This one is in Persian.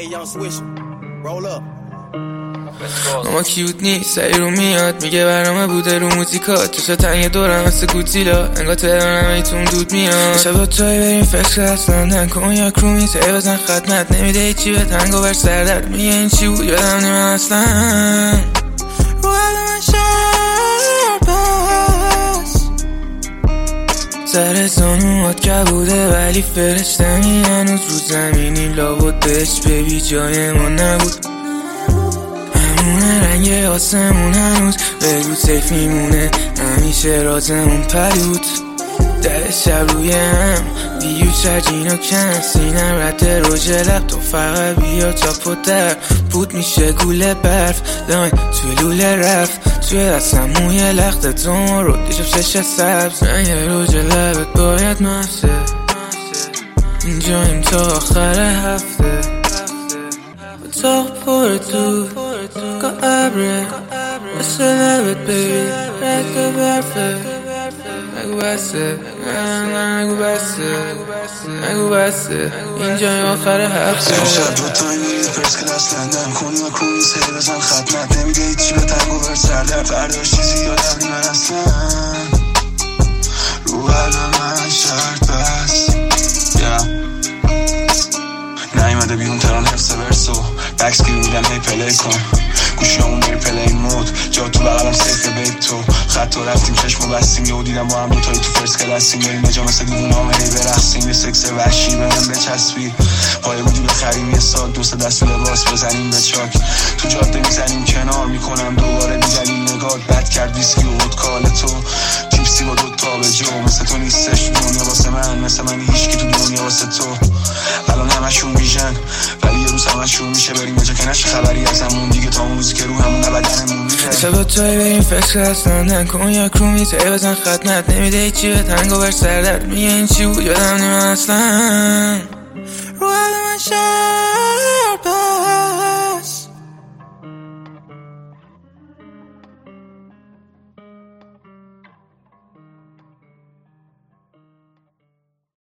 اما کیوت نیست سعی رو میاد میگه برنامه بوده رو موزیکات چشا تنگ دورم مثل گوتیلا انگاه تهرانم ایتون دود میاد شبا توی بریم فکر اصلا نکن یا کرومی سعی بزن خدمت نمیده ایچی به تنگ و بر سردرد میگه این چی بود یادم نیمن اصلا رو من شهر بس سر زانوات که بوده ولی فرشتمی هنوز رو زمینی لابد بهش ببی جای ما نبود همونه رنگ آسمون هنوز بگو سیف میمونه همیشه رازمون پلود در شب روی هم دیو چرجین و کن سینم رد روژ لب تو فقط بیا چاپ و در بود میشه گوله برف لاین توی لوله رفت توی دستم موی لخت تو رو دیشب شش سبز رنگ روژ لبت باید مفته اینجاییم تا آخر هفته اتاق پر دود که ابره مثل لبت بیبی رد برفه نگو بسه نگو بسه نگو بسه اینجای آخر هفته شب با تایی میرید فرس کلاس لندن کنی و کنی سری بزن خدمت نمیده ایچی به تنگ و بر سردر فرداش چیزی یادم نیمن اصلا رو قلب من شرط بس نیمده بیرون تران حفظ ورسو بکس گیر میدم هی پلی کن گوشی همون بری پلی مود جا تو بغلم سیف بیت تو خط و رفتیم چشم و بستیم یهو دیدم با هم دوتایی تو فرس کلاسیم بریم نجا مثل دیوونام هی برقصیم یه سکس وحشی بهم بچسبی پای بودی بخریم یه سال دوست دست لباس بزنیم به چاک تو جاده میزنیم کنار میکنم دوباره میزنیم نگات بد کرد ویسکی و ودکال تو چیپسی با دوتا به جو مثل تو نیستش تو دنیا واسه من مثل من هیچکی تو دنیا واسه تو الان همشون بیژن ولی یه روز همشون میشه بریم به جا که نشه خبری از همون دیگه تا اون روزی که رو همون بدنمون میره شبا توی بریم فکر اصلا نکن یا کرومی سعی بزن خدمت نمیده ایچی به تنگ و بر سردرد میگه این چی بود یادم نیمن اصلا رو من شهر